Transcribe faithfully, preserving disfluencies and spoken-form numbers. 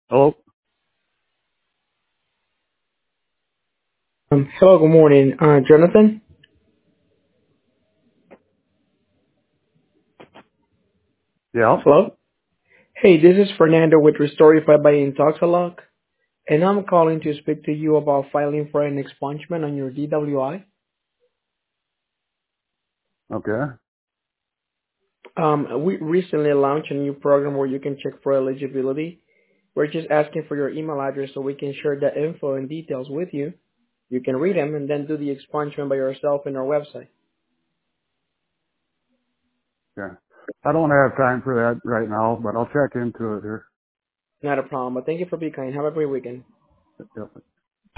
Hello? Um, hello, good morning. Uh, Jonathan? Yeah? Hello? Hey, this is Fernando with Restorify by Intoxalog, and I'm calling to speak to you about filing for an expungement on your D W I. Okay. Um, we recently launched a new program where you can check for eligibility. We're just asking for your email address so we can share the info and details with you. You can read them and then do the expungement by yourself in our website. Yeah. I don't have time for that right now, but I'll check into it here. Not a problem, but thank you for being kind. Have a great weekend. Yep.